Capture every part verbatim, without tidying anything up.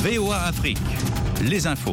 V O A Afrique, les infos.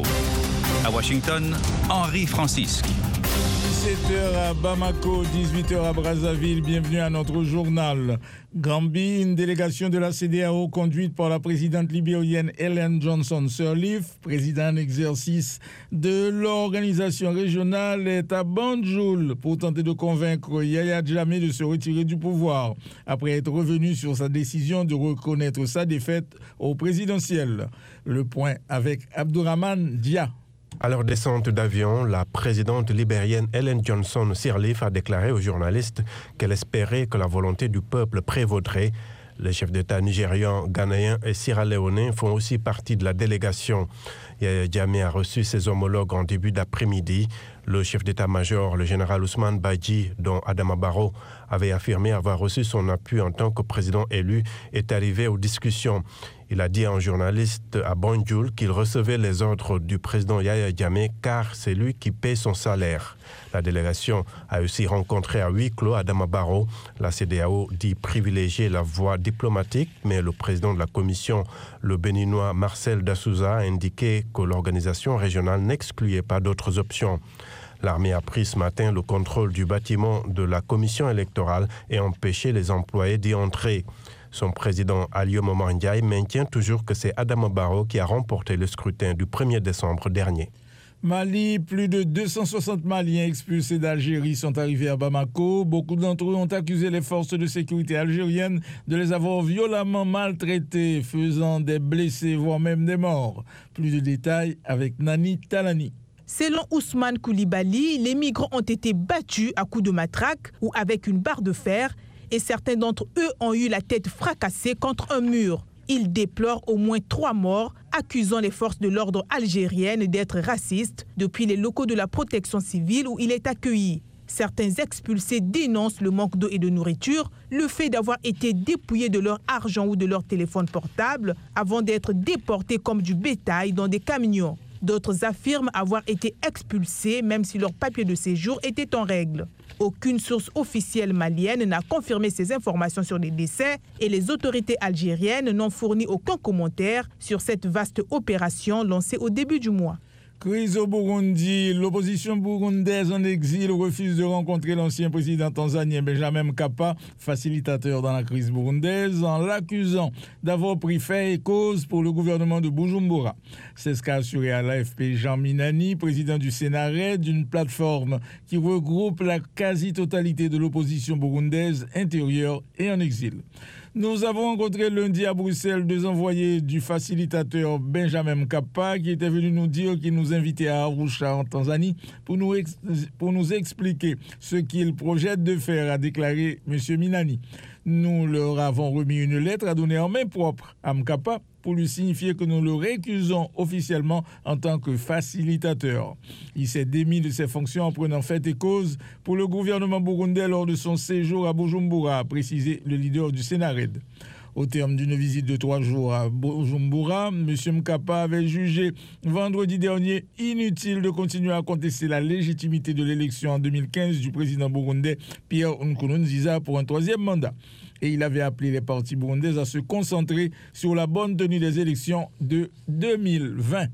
À Washington, Henri Francisque. dix-sept heures à Bamako, dix-huit heures à Brazzaville. Bienvenue à notre journal. Gambie, une délégation de la C D A O conduite par la présidente libérienne Ellen Johnson Sirleaf, président en exercice de l'organisation régionale, est à Banjul pour tenter de convaincre Yahya Jammeh de se retirer du pouvoir après être revenu sur sa décision de reconnaître sa défaite au présidentiel. Le point avec Abdourahmane Dia. À leur descente d'avion, la présidente libérienne Ellen Johnson Sirleaf a déclaré aux journalistes qu'elle espérait que la volonté du peuple prévaudrait. Les chefs d'État nigérians, ghanéens et sierra-léonais font aussi partie de la délégation. Yahya Jammeh a reçu ses homologues en début d'après-midi. Le chef d'état-major, le général Ousmane Badji, dont Adama Barrow avait affirmé avoir reçu son appui en tant que président élu, est arrivé aux discussions. Il a dit à un journaliste à Banjul qu'il recevait les ordres du président Yahya Jammeh car c'est lui qui paie son salaire. La délégation a aussi rencontré à huis clos Adama Barrow. La C D A O dit privilégier la voie diplomatique, mais le président de la commission, le béninois Marcel Dassouza, a indiqué que l'organisation régionale n'excluait pas d'autres options. L'armée a pris ce matin le contrôle du bâtiment de la commission électorale et empêché les employés d'y entrer. Son président Alio Momar Ndiaye maintient toujours que c'est Adama Barrow qui a remporté le scrutin du premier décembre dernier. Mali, plus de deux cent soixante Maliens expulsés d'Algérie sont arrivés à Bamako. Beaucoup d'entre eux ont accusé les forces de sécurité algériennes de les avoir violemment maltraités, faisant des blessés, voire même des morts. Plus de détails avec Nani Talani. Selon Ousmane Koulibaly, les migrants ont été battus à coups de matraque ou avec une barre de fer et certains d'entre eux ont eu la tête fracassée contre un mur. Il déplore au moins trois morts, accusant les forces de l'ordre algériennes d'être racistes depuis les locaux de la protection civile où il est accueilli. Certains expulsés dénoncent le manque d'eau et de nourriture, le fait d'avoir été dépouillés de leur argent ou de leur téléphone portable avant d'être déportés comme du bétail dans des camions. D'autres affirment avoir été expulsés même si leur papier de séjour était en règle. Aucune source officielle malienne n'a confirmé ces informations sur les décès et les autorités algériennes n'ont fourni aucun commentaire sur cette vaste opération lancée au début du mois. Crise au Burundi, l'opposition burundaise en exil refuse de rencontrer l'ancien président tanzanien Benjamin Mkapa, facilitateur dans la crise burundaise, en l'accusant d'avoir pris fait et cause pour le gouvernement de Bujumbura. C'est ce qu'a assuré à l'A F P Jean Minani, président du Sénarède, d'une plateforme qui regroupe la quasi-totalité de l'opposition burundaise intérieure et en exil. Nous avons rencontré lundi à Bruxelles deux envoyés du facilitateur Benjamin Mkapa qui était venu nous dire qu'il nous invitait à Arusha en Tanzanie pour nous, ex- pour nous expliquer ce qu'il projette de faire, a déclaré M. Minani. Nous leur avons remis une lettre à donner en main propre à Mkapa pour lui signifier que nous le récusons officiellement en tant que facilitateur. Il s'est démis de ses fonctions en prenant fait et cause pour le gouvernement burundais lors de son séjour à Bujumbura, a précisé le leader du Sénarède. Au terme d'une visite de trois jours à Bujumbura, M. Mkapa avait jugé vendredi dernier inutile de continuer à contester la légitimité de l'élection en deux mille quinze du président burundais Pierre Nkurunziza pour un troisième mandat. Et il avait appelé les partis burundais à se concentrer sur la bonne tenue des élections de deux mille vingt.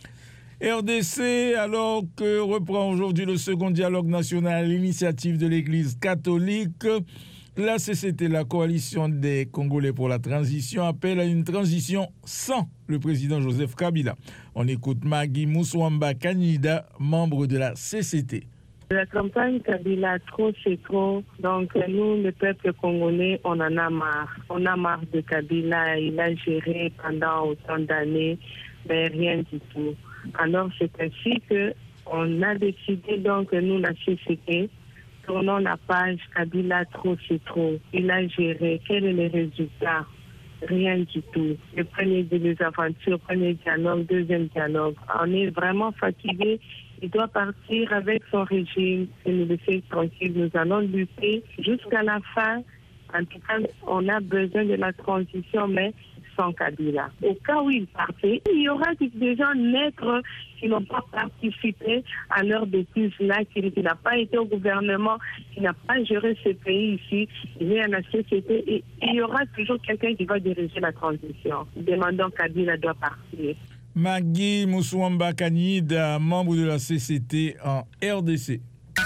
R D C, alors que reprend aujourd'hui le second dialogue national à l'initiative de l'Église catholique, la C C T, la coalition des Congolais pour la transition, appelle à une transition sans le président Joseph Kabila. On écoute Magui Mouswamba Kanida, membre de la C C T. La campagne Kabila, trop c'est trop. Donc nous, le peuple congolais, on en a marre. On a marre de Kabila. Il a géré pendant autant d'années, mais rien du tout. Alors c'est ainsi qu'on a décidé, donc nous, la C C T, tournons la page Kabila, trop c'est trop. Il a géré. Quels sont les résultats? Rien du tout. Le premier des aventures, premier dialogue, deuxième dialogue. On est vraiment fatigué. Il doit partir avec son régime et nous laisser tranquille. Nous allons lutter jusqu'à la fin. En tout cas, on a besoin de la transition, mais sans Kabila. Au cas où il partait, il y aura des gens naîtres qui n'ont pas participé à leur bêtise-là, qui, qui n'a pas été au gouvernement, qui n'a pas géré ce pays ici. Il est à la société et il y aura toujours quelqu'un qui va diriger la transition. Demandons Kabila doit partir. Magui Mousouamba Kanida, membre de la C C T en R D C.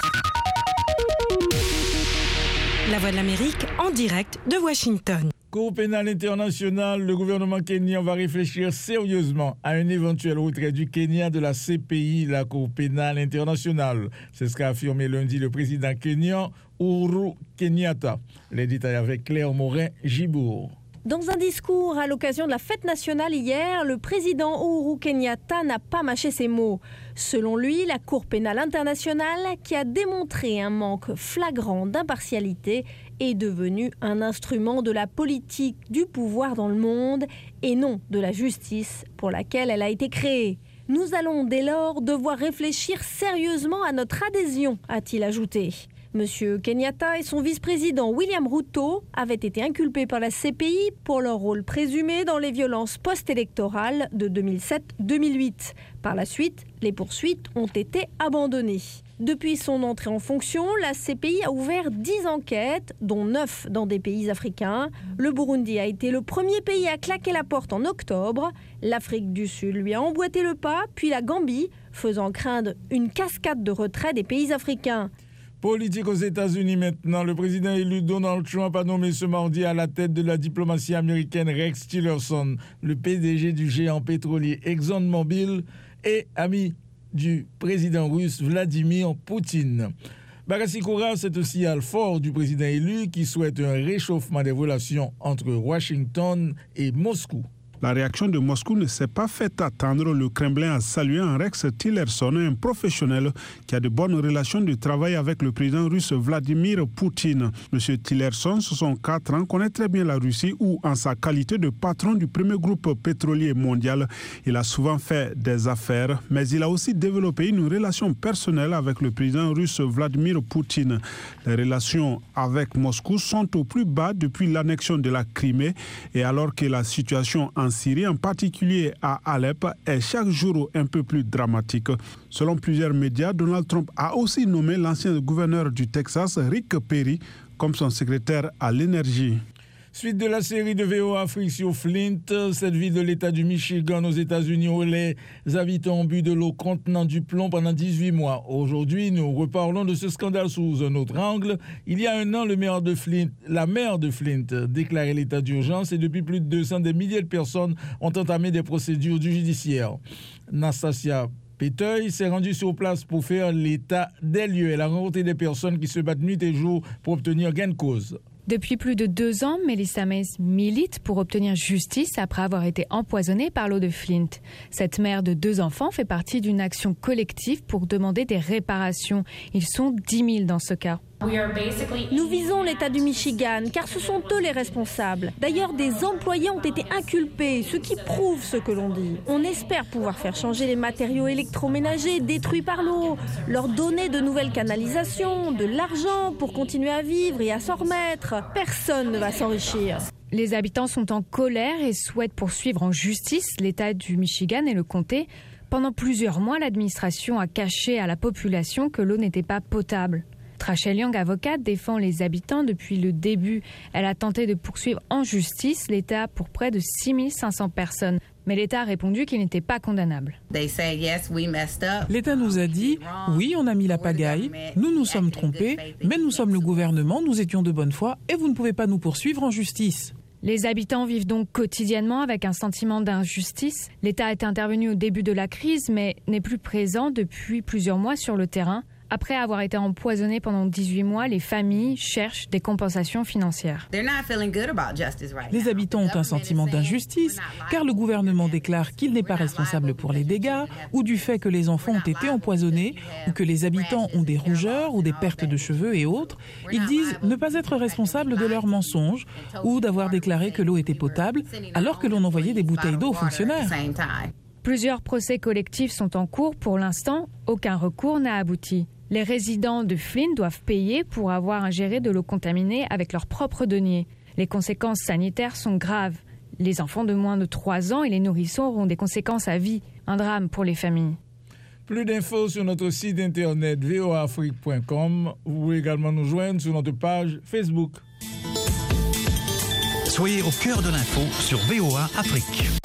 La Voix de l'Amérique en direct de Washington. Cour pénale internationale, le gouvernement kenyan va réfléchir sérieusement à un éventuel retrait du Kenya de la C P I, la Cour pénale internationale. C'est ce qu'a affirmé lundi le président kenyan Uhuru Kenyatta. Les détails avec Claire Morin-Gibourg. Dans un discours à l'occasion de la fête nationale hier, le président Uhuru Kenyatta n'a pas mâché ses mots. Selon lui, la Cour pénale internationale, qui a démontré un manque flagrant d'impartialité, est devenue un instrument de la politique du pouvoir dans le monde et non de la justice pour laquelle elle a été créée. Nous allons dès lors devoir réfléchir sérieusement à notre adhésion, a-t-il ajouté. Monsieur Kenyatta et son vice-président William Ruto avaient été inculpés par la C P I pour leur rôle présumé dans les violences post-électorales de deux mille sept deux mille huit. Par la suite, les poursuites ont été abandonnées. Depuis son entrée en fonction, la C P I a ouvert dix enquêtes, dont neuf dans des pays africains. Le Burundi a été le premier pays à claquer la porte en octobre. L'Afrique du Sud lui a emboîté le pas, puis la Gambie, faisant craindre une cascade de retrait des pays africains. Politique aux États-Unis maintenant. Le président élu Donald Trump a nommé ce mardi à la tête de la diplomatie américaine Rex Tillerson, le P D G du géant pétrolier ExxonMobil et ami du président russe Vladimir Poutine. Barassi Koura, c'est aussi al fort du président élu qui souhaite un réchauffement des relations entre Washington et Moscou. La réaction de Moscou ne s'est pas fait attendre. Le Kremlin a salué un Rex Tillerson, un professionnel qui a de bonnes relations de travail avec le président russe Vladimir Poutine. Monsieur Tillerson, soixante-quatre ans, connaît très bien la Russie où, en sa qualité de patron du premier groupe pétrolier mondial, il a souvent fait des affaires, mais il a aussi développé une relation personnelle avec le président russe Vladimir Poutine. Les relations avec Moscou sont au plus bas depuis l'annexion de la Crimée et alors que la situation en Syrie, en particulier à Alep, est chaque jour un peu plus dramatique. Selon plusieurs médias, Donald Trump a aussi nommé l'ancien gouverneur du Texas, Rick Perry, comme son secrétaire à l'énergie. Suite de la série de V O Afrique sur Flint, cette ville de l'État du Michigan aux États-Unis où les habitants ont bu de l'eau contenant du plomb pendant dix-huit mois. Aujourd'hui, nous reparlons de ce scandale sous un autre angle. Il y a un an, le maire de Flint, la maire de Flint déclarait l'état d'urgence et depuis plus de deux cents, des milliers de personnes ont entamé des procédures du judiciaire. Nastasia Péteuil s'est rendue sur place pour faire l'état des lieux. Elle a rencontré des personnes qui se battent nuit et jour pour obtenir gain de cause. Depuis plus de deux ans, Melissa Mays milite pour obtenir justice après avoir été empoisonnée par l'eau de Flint. Cette mère de deux enfants fait partie d'une action collective pour demander des réparations. Ils sont dix mille dans ce cas. Nous visons l'État du Michigan car ce sont eux les responsables. D'ailleurs, des employés ont été inculpés, ce qui prouve ce que l'on dit. On espère pouvoir faire changer les matériaux électroménagers détruits par l'eau, leur donner de nouvelles canalisations, de l'argent pour continuer à vivre et à s'en remettre. Personne ne va s'enrichir. Les habitants sont en colère et souhaitent poursuivre en justice l'État du Michigan et le comté. Pendant plusieurs mois, l'administration a caché à la population que l'eau n'était pas potable. Rachel Young, avocate, défend les habitants depuis le début. Elle a tenté de poursuivre en justice l'État pour près de six mille cinq cents personnes. Mais l'État a répondu qu'il n'était pas condamnable. L'État nous a dit, oui, on a mis la pagaille, nous nous sommes trompés, mais nous sommes le gouvernement, nous étions de bonne foi et vous ne pouvez pas nous poursuivre en justice. Les habitants vivent donc quotidiennement avec un sentiment d'injustice. L'État est intervenu au début de la crise, mais n'est plus présent depuis plusieurs mois sur le terrain. Après avoir été empoisonnés pendant dix-huit mois, les familles cherchent des compensations financières. Les habitants ont un sentiment d'injustice, car le gouvernement déclare qu'il n'est pas responsable pour les dégâts, ou du fait que les enfants ont été empoisonnés, ou que les habitants ont des rougeurs ou des pertes de cheveux et autres. Ils disent ne pas être responsables de leurs mensonges, ou d'avoir déclaré que l'eau était potable, alors que l'on envoyait des bouteilles d'eau aux fonctionnaires. Plusieurs procès collectifs sont en cours. Pour l'instant, aucun recours n'a abouti. Les résidents de Flint doivent payer pour avoir ingéré de l'eau contaminée avec leurs propres deniers. Les conséquences sanitaires sont graves. Les enfants de moins de trois ans et les nourrissons auront des conséquences à vie. Un drame pour les familles. Plus d'infos sur notre site internet v o a afrique point com. Vous pouvez également nous joindre sur notre page Facebook. Soyez au cœur de l'info sur V O A Afrique.